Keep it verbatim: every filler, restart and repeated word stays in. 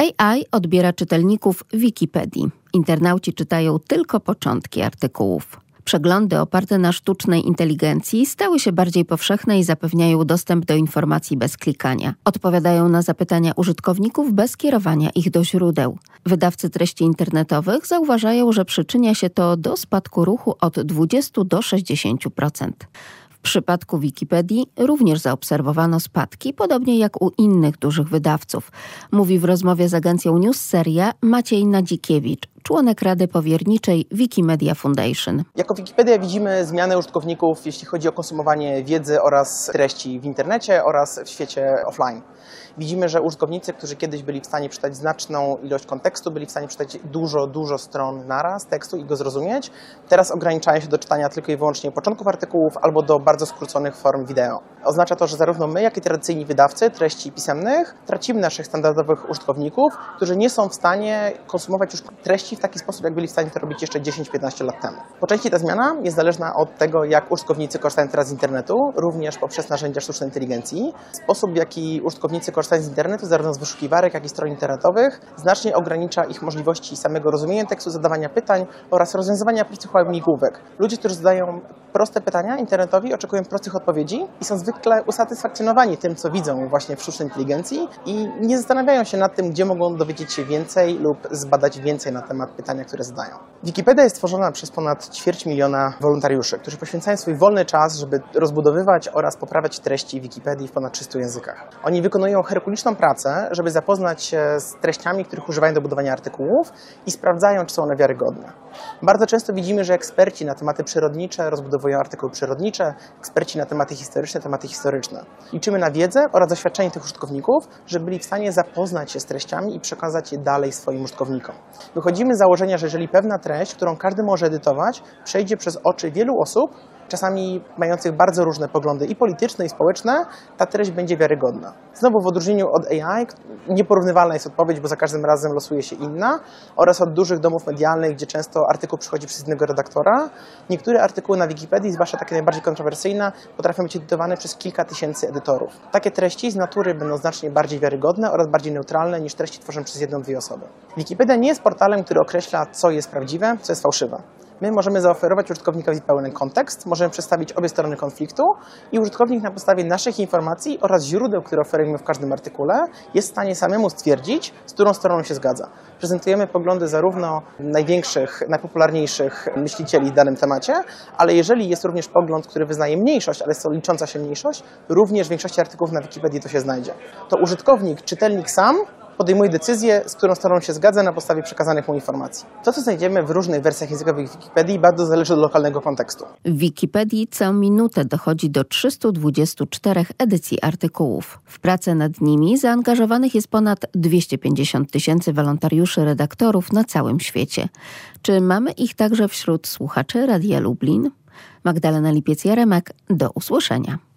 A I odbiera czytelników Wikipedii. Internauci czytają tylko początki artykułów. Przeglądy oparte na sztucznej inteligencji stały się bardziej powszechne i zapewniają dostęp do informacji bez klikania. Odpowiadają na zapytania użytkowników bez kierowania ich do źródeł. Wydawcy treści internetowych zauważają, że przyczynia się to do spadku ruchu od dwudziestu do sześćdziesięciu procent. W przypadku Wikipedii również zaobserwowano spadki, podobnie jak u innych dużych wydawców, mówi w rozmowie z agencją Newsseria Maciej Nadzikiewicz, członek Rady Powierniczej Wikimedia Foundation. Jako Wikipedia widzimy zmianę użytkowników, jeśli chodzi o konsumowanie wiedzy oraz treści w internecie oraz w świecie offline. Widzimy, że użytkownicy, którzy kiedyś byli w stanie przeczytać znaczną ilość kontekstu, byli w stanie przeczytać dużo, dużo stron naraz tekstu i go zrozumieć, teraz ograniczają się do czytania tylko i wyłącznie początków artykułów albo do bardzo skróconych form wideo. Oznacza to, że zarówno my, jak i tradycyjni wydawcy treści pisemnych tracimy naszych standardowych użytkowników, którzy nie są w stanie konsumować już treści w taki sposób, jak byli w stanie to robić jeszcze dziesięć piętnaście lat temu. Po części ta zmiana jest zależna od tego, jak użytkownicy korzystają teraz z internetu, również poprzez narzędzia sztucznej inteligencji. Sposób, w jaki użytkownicy korzystają z internetu, zarówno z wyszukiwarek, jak i stron internetowych, znacznie ogranicza ich możliwości samego rozumienia tekstu, zadawania pytań oraz rozwiązywania prostych łamigłówek. Ludzie, którzy zadają proste pytania internetowi, oczekują prostych odpowiedzi i są zwykle usatysfakcjonowani tym, co widzą właśnie w sztucznej inteligencji i nie zastanawiają się nad tym, gdzie mogą dowiedzieć się więcej lub zbadać więcej na temat pytania, które zadają. Wikipedia jest stworzona przez ponad ćwierć miliona wolontariuszy, którzy poświęcają swój wolny czas, żeby rozbudowywać oraz poprawiać treści Wikipedii w ponad trzystu językach. Oni wykonują herkuliczną pracę, żeby zapoznać się z treściami, których używają do budowania artykułów i sprawdzają, czy są one wiarygodne. Bardzo często widzimy, że eksperci na tematy przyrodnicze rozbudowują artykuły przyrodnicze, eksperci na tematy historyczne, tematy historyczne. Liczymy na wiedzę oraz doświadczenie tych użytkowników, żeby byli w stanie zapoznać się z treściami i przekazać je dalej swoim użytkownikom. Wychodzimy z założenia, że jeżeli pewna treść, którą każdy może edytować, przejdzie przez oczy wielu osób, czasami mających bardzo różne poglądy i polityczne, i społeczne, ta treść będzie wiarygodna. Znowu w odróżnieniu od A I nieporównywalna jest odpowiedź, bo za każdym razem losuje się inna, oraz od dużych domów medialnych, gdzie często artykuł przychodzi przez innego redaktora. Niektóre artykuły na Wikipedii, zwłaszcza takie najbardziej kontrowersyjne, potrafią być edytowane przez kilka tysięcy edytorów. Takie treści z natury będą znacznie bardziej wiarygodne oraz bardziej neutralne niż treści tworzone przez jedną, dwie osoby. Wikipedia nie jest portalem, który określa, co jest prawdziwe, co jest fałszywe. My możemy zaoferować użytkownikowi pełen kontekst, możemy przedstawić obie strony konfliktu i użytkownik na podstawie naszych informacji oraz źródeł, które oferujemy w każdym artykule, jest w stanie samemu stwierdzić, z którą stroną się zgadza. Prezentujemy poglądy zarówno największych, najpopularniejszych myślicieli w danym temacie, ale jeżeli jest również pogląd, który wyznaje mniejszość, ale jest to licząca się mniejszość, również w większości artykułów na Wikipedii to się znajdzie. To użytkownik, czytelnik sam podejmuje decyzję, z którą stroną się zgadza na podstawie przekazanych mu informacji. To, co znajdziemy w różnych wersjach językowych Wikipedii, bardzo zależy od lokalnego kontekstu. W Wikipedii co minutę dochodzi do trzystu dwudziestu czterech edycji artykułów. W pracę nad nimi zaangażowanych jest ponad dwieście pięćdziesiąt tysięcy wolontariuszy redaktorów na całym świecie. Czy mamy ich także wśród słuchaczy Radia Lublin? Magdalena Lipiec-Jaremek, do usłyszenia.